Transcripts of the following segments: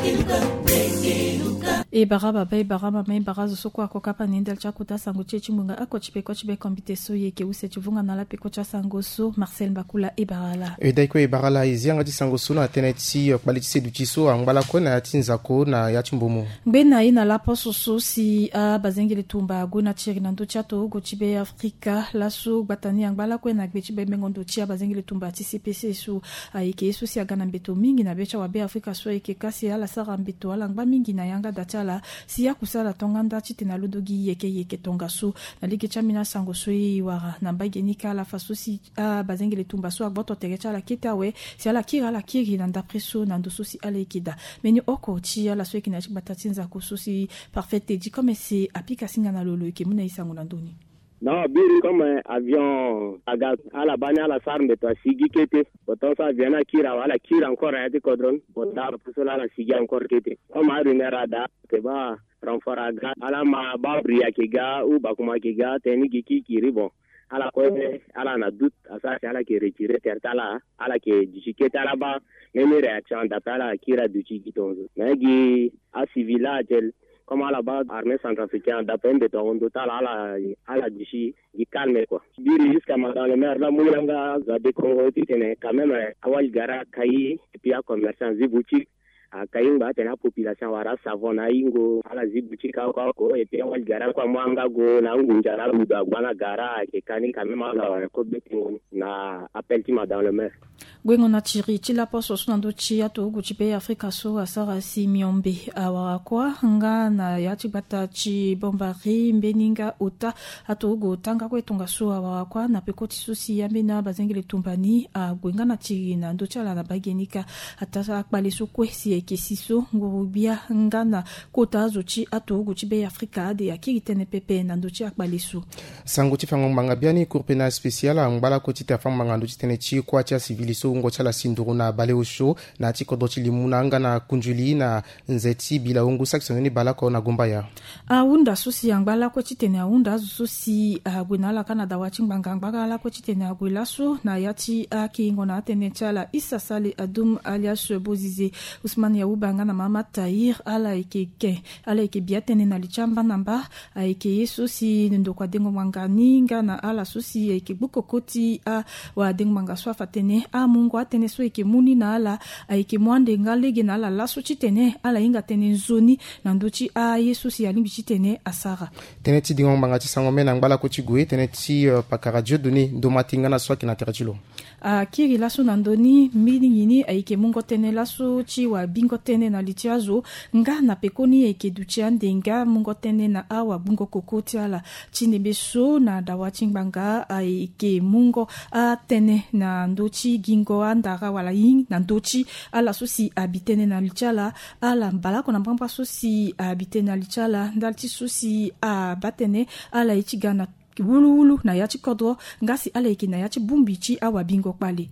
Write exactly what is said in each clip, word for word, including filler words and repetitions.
e baraba bai barama mai barazo soko akokapa nindel chakuta sango chechi munga ako chipeko chibe kombite so yeke use chivunga nala peko cha sango so Marcel Bakula e barala e daiko e barala izianga di sango so na teneti quality du chiso angala ko na tinzako na yachimbomo bena ina la poso so si a bazengele tumba guna chiri na ndo chato go chibe Afrika laso batani angala ko na gbe chibe mengondo chia bazengele tumba T C P C so aike so si agana mbeto mingi na becha wa be Afrika so yeke kasi ala sara mbeto ala ngba mingi na yanga data la siya kusala tonganda chitina ludogi yeke yeke tongasu na liki chamina sango sui wara na mbagenika la faso si a bazengele tumba so agboto terecha la kitawe si ala kira la kiri na ndapreso na ndoso si ale kida meni oko chia la soeki na chibatatinza kususi parfaite di comme c'est application na lolo yeke muna isango na ndoni. Non, biri comme avion aga ala banya la sarme to sigi kete potom ça vient à kira wala kira encore à te kodron potom pour cela la sigi encore kete comme a une rada te ba renfort aga ala ma ba bria kiga ou ba kuma kiga teni kiki kiri bon ala ko ala na doute asa ala ki retirer tertala ala ki dikete ala ba même réaction d'apala kira du chikitonzo nagi a civila tel comme à la base armée centrafricaine d'appel de ton total à la à la dichi du calme quoi biri jusqu'à dans le maire la moulanga za de Congo tene quand même awal gara kai et puis à commerçant ziboutique a kainga tena population wara savona ingo ala ziboutique kwa ko et puis awal gara kwa mwanga go na ngunjara muda bana gara ke kani quand même ala ko betingo na appel tima dans le maire gwengo na chiri chila poso sunando chia to guchipe Afrika so asara si miombe awara kwa nga na yati bata chi bombari mbeninga ota ato go tanga ko etonga so awara kwa na pekoti susi yambena bazengele tumbani a gwenga na chiri na ndo chala na bagenika atasa akbale so kwesi ekesiso ngurubia nga na kota zochi ato guchipe Afrika de akitene pepe na ndo chi akbale so sango chifango manga biani kurpena special ambala kotita fanga ngando chitene chi kwa cha civiliso ngo chala sinduru na baleosho na tikodo chilimuna nga na kunjuli na nzeti bila ungu saksoni bala ko na gomba ya aunda susi angala ko chitene aunda susi agwinala Canada wachimbanga ngala ko chitene agwilaso na yati akingo na tene chala Issa Sale Adum alias Bozize Usman Yaubanga na mama Tahir ala ikeke ala ikebiatene na lichamba namba aike yeso si ndo kwa dengo mangani nga na ala susi ikebuko koti a wa dengo manga swafa tene a mungu atene so eke muni na ala aike mwande ngalege na ala laso chitene ala inga tene nzoni na ndochi a yesu si alimbi chitene asara teneti dingo mbanga chisango mena ngala ko chigwe teneti uh, pakara dio doni domatinga na swaki na terachilo a kiri laso na ndoni milingini aike mungo tene laso chi wa bingo tene na litiazo nga na pekoni eke duchia ndenga mungo tene na awa bungo kokoti ala chine beso na dawa chimbanga aike mungo a tene na ndochi gingo andara wala yin na ndochi ala sosi abitene na lichala ala mbala kona mbamba sosi abitene na lichala ndalti sosi abatene ala ichigana wulu wulu na yachi kodro ngasi ala iki na yachi bumbichi awa bingo kpale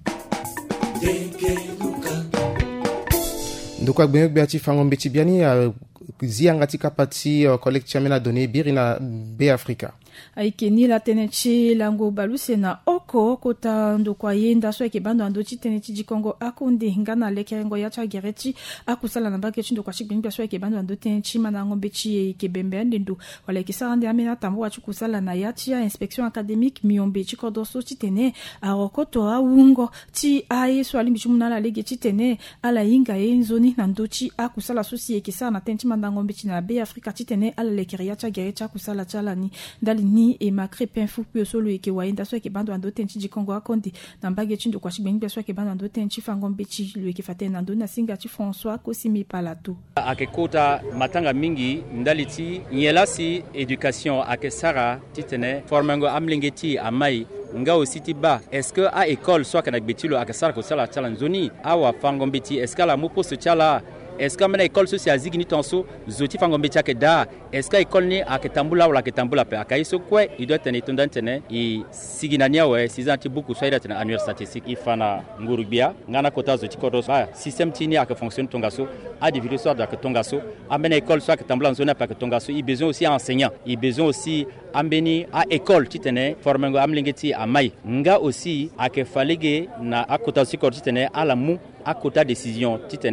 ndokwa gbenyo beati fango mbeti biani uh, zianga tika pati uh, collectia mena donné birina be Afrika aike ni la tenechi lango baluse na oko kota ndo kwa yenda so eke bando ando chi tenechi di Congo akunde ngana lekerengo ya cha gerechi akusala na bake chindo kwa shibinga so eke bando ando tenechi mana ngombe chi eke bembe ndo wala eke sarande amena tambo wa chukusala na ya chi inspection académique miombe chi kodo so chi tene arokoto awungo chi aye so alimbi chumuna la lege chi tene ala inga enzoni na ndo chi akusala so si eke sa na tenchi manda ngombe chi na be Afrika chi tene ala lekeria ya cha gerechi akusala chala ni dali ni e makre penfu pio solo eke waenda so eke bando ando tenchi di Congo akondi na mbage chindo kwa shibinga so eke bando ando tenchi fangombe chi lo eke fatena ando na singa chi François Kosimi Palato akekota matanga mingi ndaliti nyelasi education akesara titene formango amlingeti amai nga aussi tiba est-ce que a école soit kana betilo akesara ko sala chala nzoni awa fangombeti est-ce que la mo poste chala est-ce que mena école social zigini tonso zoti fangombe chake da est-ce que école ni aketambula wala ketambula pe akaiso kwe il doit tenir tondantene i siginania we sizanti buku soida tena annual statistique ifana ngurubia ngana kota zoti kodos ba système tini ak fonctionne tongaso a diviser soit de tongaso amena école soit ketambula zona pa tongaso i besoin aussi enseignant i besoin aussi ambeni a école titene formengo amlingeti amai nga aussi akefalege na akota sikor titene ala mu akota décision titene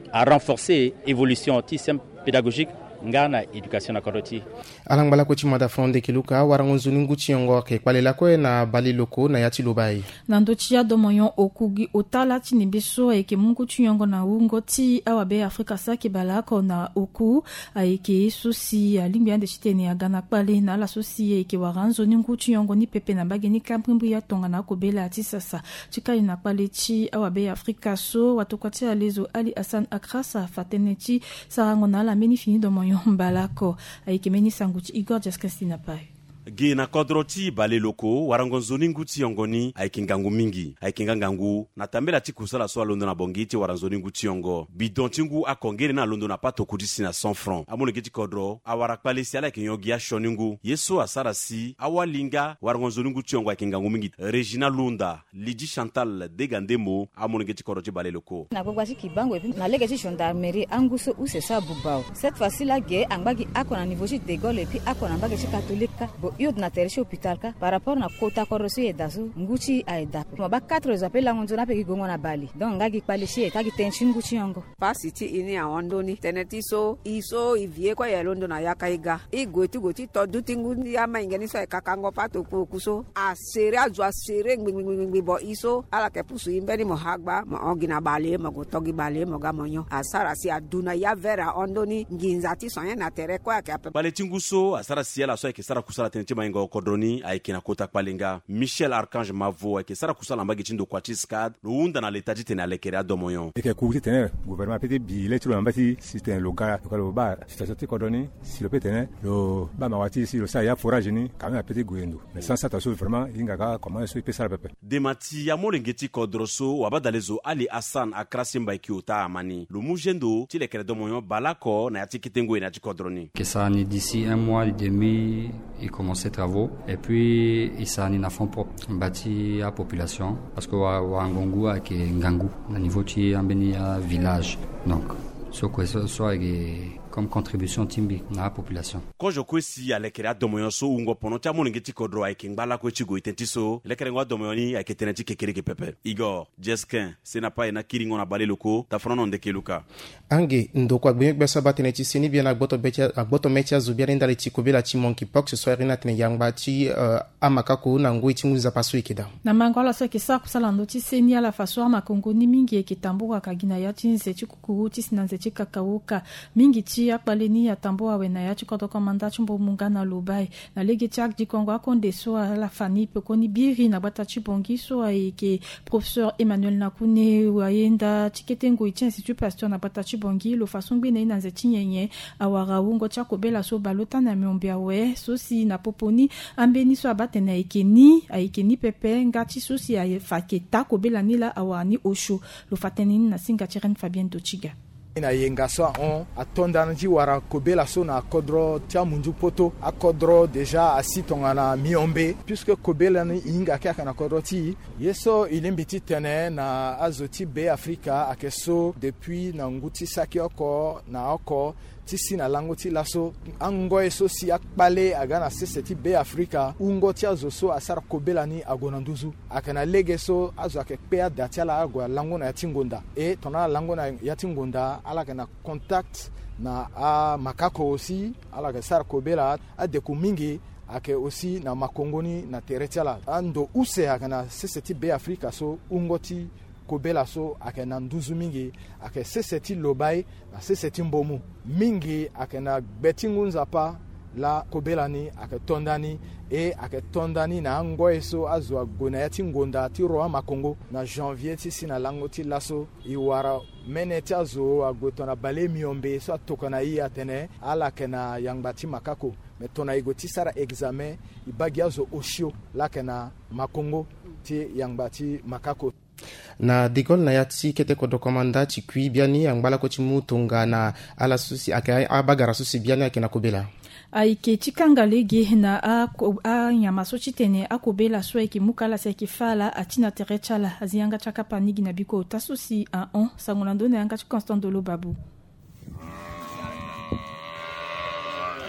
à renforcer l'évolution du système pédagogique ngana éducation na koroti alang bala ko ci mada fonde kiluka warango zunungu ci ngo ke kwalela ko na bali loko na yati lobai nando chia domoyon okugi otala ti nibiso e ke mungu ci ngo na ungo ti awabe Afrika sa ke bala ko na oku ai ke susi alimbi de chiteni agana kwale na la susi e ke waranzo ningu ci ngo ni pepe na bageni kamprimbu ya tonga na ko bela ti sasa chika ina kwale ti awabe Afrika so watokwati alezo Ali Hassan Akrasa fateneti sarango na la meni fini domoyon balako aikemeni sanguchi Igor Jaskastina pai gina kodroti bale loko warango zoningu ti yongoni aikingangu mingi aikingangangu na tambela ti kusala so londo na bongiti waranzoningu ti yongo bidon tingu akongere na londo na pato kudisi na cent francs amone giti kodro awara kpalesi ala kinyogi ya shoningu yeso asara si awalinga warango zoningu ti yongo aikingangu mingi Regina Lunda Lidi Chantal Degandemo amone giti kodro ti bale loko na gogwa ti kibango epi na lege ti gendarmerie anguso use sa bubao cette fois-ci la ge angbagi akona niveau ti de Gaulle epi akona mbagi ti catholique bo yod na terre hôpital ka par rapport na kota korosi e dasu nguchi aida mo ba quatre appels la ngonzo na pe gongo na bali donc ngagi palisi e kagi tenchi nguchi yongo pasiti ini a ondoni teneti so iso ivie kwa ya londo na yakaiga igoti goti todu tingu ya maingeni so e kakango pato kuso a sere azu a sere ngbingbi bo iso ala ke pusu imbeni mo hagba mo ogina bali mo gotogi bali mo gamonyo asara si aduna ya vera ondoni nginzati so na terre kwa ke bale tinguso asara si ala so e ke sara kusala teneti maingo kodroni aikina kota palinga Michel Archange Mavo ke sara kusala mbagi chindo kwa chiskad luunda na leta jitene alekere adomoyon eke kuuti tene gouvernement pete bile tulo mbati système local lokalo ba situation kodroni si le pete lo ba mawati si lo sa ya forage ni quand même pete guendo mais sans ça taso vraiment ingaga comment so pesa pepe demati ya molengeti kodroso wabadalezo Ali Hassan Akrasa mba kiota amani lo mujendo ti lekere domoyon balako na yati kitengo ina ti kodroni que ça ni d'ici un mois et demi il commence travaux et puis il s'en a fond propre bâti à population parce que wa wa ngongu a ke ngangu na niveau ti ambeni ya village donc so quoi so so comme contribution timbi na population ko joko si alekere adomoyon so ungo pono cha monengeti kodro ai kingbala ko chigo itentiso lekere ngo adomoyoni ai keteneti kekereke pepe Igor Jeskin sena pa na kiringo na bale loko ta frono ndeke luka ange ndoko agbe besa bateneti seni bien agboto betia agboto metia zubia ndale ti kobela ti monkeypox so rina tene yangba ti uh, amakako na ngoi ti nguza paso ikeda na mangola so ke sa kusala ndoti seni ala faso ma Kongo ni mingi ke tambuka kagina ya ti nze ti kukuru ti sinanze ti kakauka mingi ti akbaleni ya tamboa wena ya chikoto komanda chumbo mungana lubai na lege tiak di Kongo akonde so la fani pe koni biri na bata chibongi so ke professeur Emmanuel Nakune wayenda tiketengo itien institut pasteur na bata chibongi lo façon bene na zeti nyenye awara ungo chako bela so balota na miombia we so si na poponi ambeni so abate na ikeni aikeni pepe ngati so si ay faketa ko bela nila awani osho lo fateni na singa tiren Fabien Dochiga ina yenga so on atonda nji wara kobela so na kodro tia munju poto akodro deja asitonga na miombe puisque kobela ni inga kaka na kodro ti yeso ilimbiti tene na azoti be Afrika akeso depuis na nguti saki oko na oko ti si na lango ti laso ango eso si akpale agana sese ti be Afrika ungo ti azo so asara kobela ni agona nduzu akana lege so azo akekpe adatiala agwa lango na yatingonda e tona lango na yatingonda ala kana contact na a makako aussi ala ka sara kobela adeku mingi ake aussi na makongoni na teretiala ando use akana sese ti be Afrika so ungo ti kobela so ake na nduzu mingi ake sese ti lobai na sese ti mbomu mingi ake na betingu nzapa la kobela ni ake tondani e ake tondani na ngoe so azo agona ya ti ngonda ti roa makongo na janvier ti si na lango ti laso iwara mene ti azo agoto na bale miombe so atokana i atene ala ke na yangba ti makako me tona igo ti sara examen ibagi azo oshio la ke na makongo ti yangba ti makako na digol na yati kete ko dokomanda ti kui biani angbala ko ti mutunga na ala susi aka abagara susi biani akina kobela aike chikanga lege na a, a nyama so chitene akobela so eke mukala se ke fala atina terechala azianga chaka panigi na biko tasusi a on sangolando na yanga Constant Dolo Babu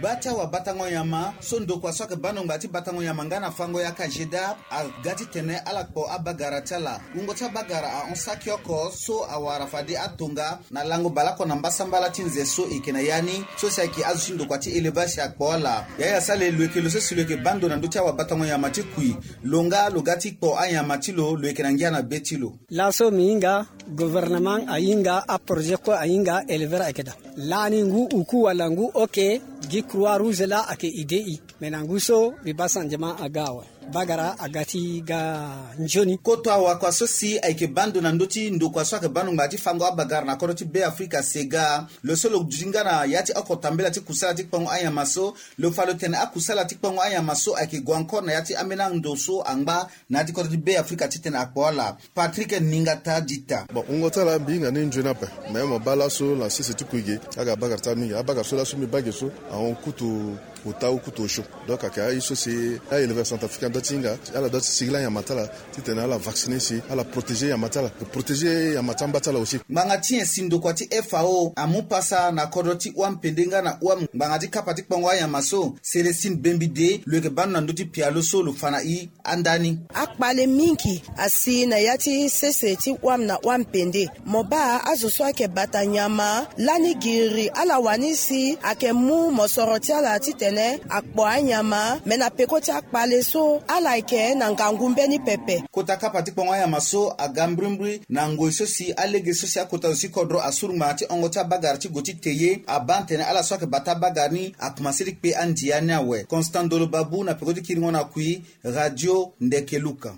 bata wa batango yama so ndokwa soke bano ngati batango yama ngana fango ya kajeda a gati tene ala ko abagara tala ungo ta bagara a onsakioko so awara fadi atunga na lango balako na mbasambala tinze so ikena yani so saki azushindo kwa ti elevasi akpola yaya sale lweke lo so silweke bando na ndocha wa batango yama ti kui longa logati ko ayama ti lo lweke na ngiana betilo la so minga gouvernement ayinga a projet ko ayinga elever akeda lani ngu uku wala ngu okay gi croix rouge la ake idei menangu so bibasan jama agawa bagara agati ga njoni koto awa kwa sosi aike bando na ndoti ndo kwa soke bando ngati fango abagara na koroti be Afrika sega lo solo jingana yati akotambela ti kusala ti pango aya maso lo falo tene akusala ti pango aya maso aike gwanko na yati amena ndoso angba na ti koroti be Afrika ti tene akpola Patrick Ningata dita bon ungota la binga ni njona pa mais bala so la sisi ti kuige aga bagara ta minga abagara so la so mi bageso on kutu utau kutosho donc aka iso c'est a élevé centrafricain datinga ala dot sigla ya matala titena ala vacciner si ala protéger ya matala protéger ya matamba tala aussi mangati sindo kwati F A O amupasa na koroti wampendenga na uam mangati kapati pangwa ya maso Celestine Bembide lweke banu ndoti pialo solo fana i andani akpale minki asi na yati sese ti wam na wampende moba azoswa ke batanyama lani giri ala wanisi akemu mosoroti ala titena akpo anyama mena pekoti akpale so alaike na ngangumbe ni pepe kota kapati pangwa ya maso agambrimbri na ngoiso si alege so si akota usi kodro asuruma ti ongota bagar ti goti teye abantene ala soke bata bagani akumasiri pe andiani awe Constant Dolo Babu na pekoti kiringona kui Radio Ndekeluka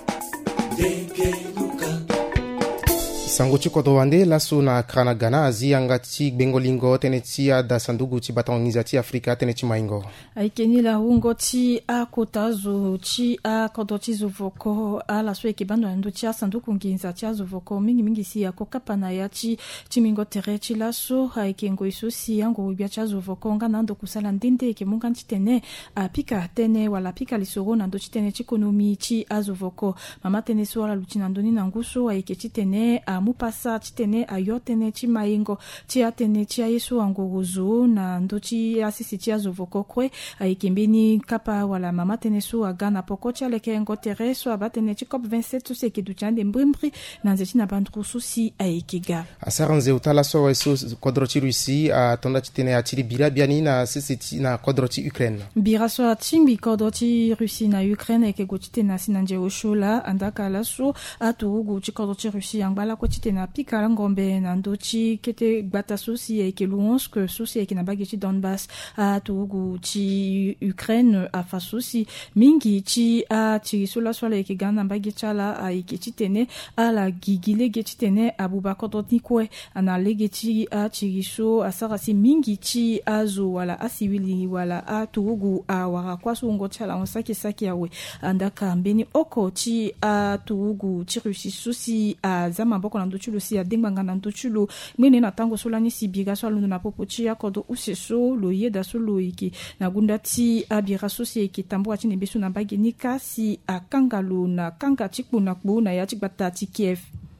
Ndekeluka sango ti kodo wande laso na krana gana azi anga ti gbengolingo tene ti ada sandugu ti batangiza ti Afrika tene ti maingo aikeni la ungo ti a kota zo ti a kodo ti zo voko a la so eke bando ando ti a sandugu nginza ti a zo voko mingi mingi si a kokapa na ya ti ti mingo tere ti laso aike ngo iso si ango ubia ti a zo voko nga na ando kusala ndende eke munga ti tene a pika tene wala pika lisoro na ando ti tene ti ekonomi ti a zo voko mama tene so ala luti na ndoni na nguso aike ti tene a mupasa ti tene ayo tene ti maingo ti a tene ti a yesu angorozo na ndo ti asisi ti azo voko kue ayeke mbeni kapa wala mama tene so aga na poko ti aleke ngo tere so aba tene ti cop vingt-sept so si ayeke duti ande mbrimbri na nze ti na bandro so si ayeke ga asara nze utala so so kodro ti Russie atonda ti tene atiri bira biani na sisi ti na kodro ti Ukraine bira so atimbi kodro ti Russie na Ukraine ayeke go ti tene asi na nje osho la andaka la so aturugu ti kodro ti Russie angbala ko ti tene apika la ngombe na ndo ti kete gbata so si ayeke Luhansk so si ayeke na bage ti Donbass aturugu ti Ukraine afa so si mingi ti atiri so la so ala ayeke ga na bage ti ala ayeke ti tene ala gigi lege ti tene abuba kodro ti kue ana lege ti atiri so asara si mingi ti azo wala asiwili wala aturugu awara kuâ so ngo ti ala onsaki-saki awe andaka mbeni oko ti aturugu ti Russie so si aza maboko na ndö ti lo si adengbanga na ndö ti lo ngbeni na tango so lani si bira so alondo na popo ti akodo use so lo yeda so lo yeke na gunda ti abira so si ayeke tambura ti nebe so na mbage ni kasi akanga lo na kanga ti kpu na kpu na ya ti gbata ti Kiev.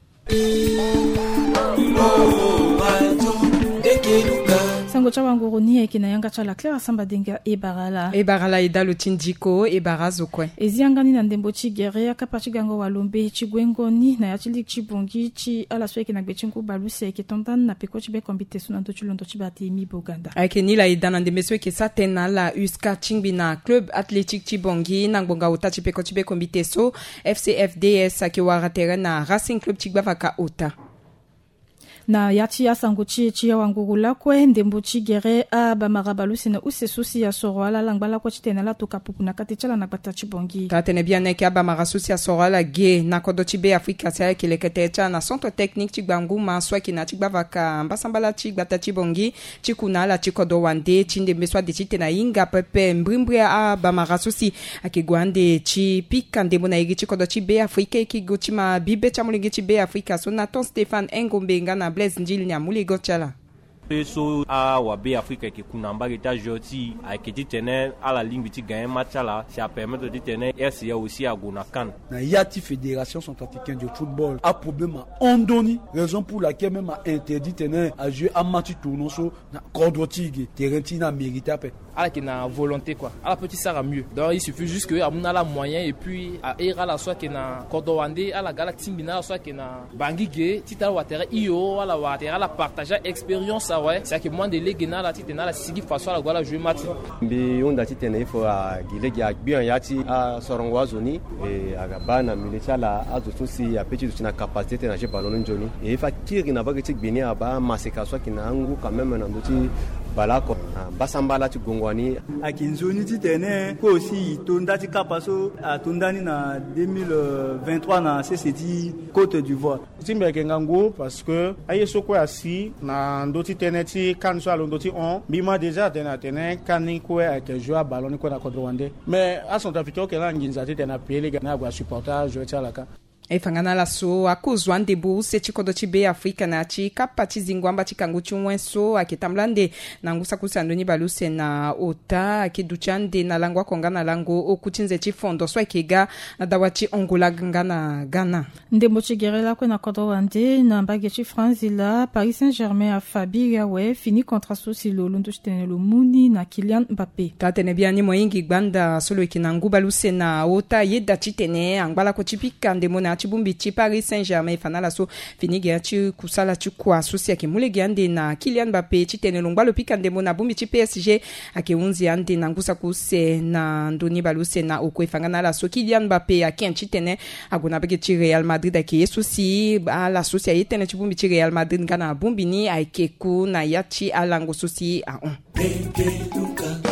sango cha wangoro ni ayeke na yanga cha la Clara Samba Denga e barala e barala e dalo ti ndiko e barazo kue e zi yanga ni na ndembo ti gere akapa ti gango walombe ti gwengo ni na ya ti lik ti bongi ti ala so ayeke na gbe ti ngu balu si ayeke tondani na peko ti be konbite so na ndö ti londo ti bate mi boganda ayeke ni la e da na ndembe so ayeke sa tene na ala uska ti ngbi na club athlétique ti bongi na ngbonga ota ti peko ti be konbite so F C F D S ayeke wara tere na Racing Club ti gbavaka ota na ya ti asango ti ti wanguru la kue ndembo ti gere a bamara balu sene use so si asoro ala la ngbala ko ti tene la toka pupu na kate ti ala na gbata ti bongi ka tene bia neke abamara so si asoro ala ge na kodo ti be Afrika si ayeke leke tere ti na centre technique ti gbanguma so ayeke na ti gbavaka mbasambala ti gbata ti bongi ti kuna ala ti kodo wande ti ndembe so ade ti tene ahinga pepe mbrimbri abamara so si ayeke gue ande ti pika ndembo na iri ti kodo ti be Afrika yeke go ti ma bibe ti amolenge ti be Afrika so Nathan Stéphane Engombe nga na Blaise Ndjili Nyamuli Gotchala so a wabe Afrique qui kunamba eta joti a qui tene à la ligne petit gagner match là ça permet de tenir R C A aussi à Gonakan. Na yati fédération centrafricaine de football a problème à Andoni, raison pour laquelle même a interdit tenir à jouer à match tournoi so na Kodrotig terrain tina mérité après. À qui na volonté quoi. À la petite ça va mieux. Donc il suffit juste que amuna la moyen et puis à era la soit que na Kodowande à la Galaxy Bina soit que na Bangige tita water io à la water la partager expérience ça ouais. C'est que moi de legena la tita la sigi façon la gola jouer match. Bi onda tita il faut à gilegi à bien yati à Sorongo zoni et à Gabana militia la azo aussi à petit na capacité na jouer ballon njoni et il faut qu'il na bagati bini aba maseka soit que na ngu quand même na ndoti balako basambala ti gongwani akinzoni ti tene ko aussi tonda ti kapaso a tondani na deux mille vingt-trois na C C T Côte d'Ivoire timbe ke ngango parce que ayeso ko asi na ndoti tene ti kanso alo ndoti on bima déjà tena tene kani ko e ke jouer ballon ko na Côte Rwanda mais à son africain ke la nginza ti tena pele na gwa supporter jouer ti alaka e fangana la so akuzwa ndebu se chikodo chibe Afrika na chi kapati zingwamba chikangu chunwenso akitamlande na ngusa kusandoni baluse na ota akiduchande na langwa kongana lango okutinze chifondo so ikega na dawachi ongola ngana Ghana ndembo chigerela ko na Côte d'Ivoire na mbage chi France la Paris Saint-Germain a Fabi Yawe fini contrat sosi lo lundo chitenelo muni na Kylian Mbappé tatene biani moyingi gbanda solo ikinangu baluse na ota yeda chitene angbala ko chipika ndemo na chibumbi chi Paris Saint-Germain fanala so finigi ya chi kusala chi kwa susi ya kimulegi ande na Kylian Mbappé chitene longbalo pika ndemo na bumbi chi P S G akeunzi ande na ngusa kuse na ndoni baluse na okwe fangana la so Kylian Mbappé ya ken chitene agona bege chi Real Madrid ake yesusi ala susi ya yetene chibumbi chi Real Madrid ngana bumbi ni aikeku na yachi alango susi a on